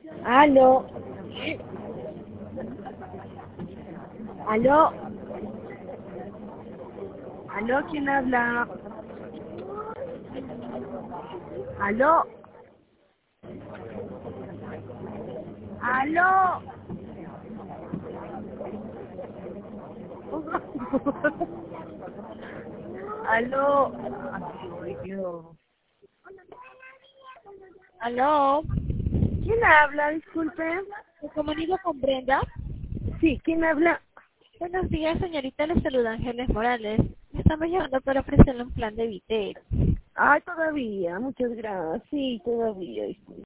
Aló. Aló. Aló, ¿quién habla? Aló. Aló. Aló. Ay, Dios. Aló, ¿Quién habla? Disculpe. me comunico con Brenda. Sí, ¿quién habla? Buenos días, señorita. Le saluda Ángeles Morales. Estamos llamando para ofrecerle un plan de Vitel. Ay, todavía, muchas gracias. Sí, todavía. Disculpe.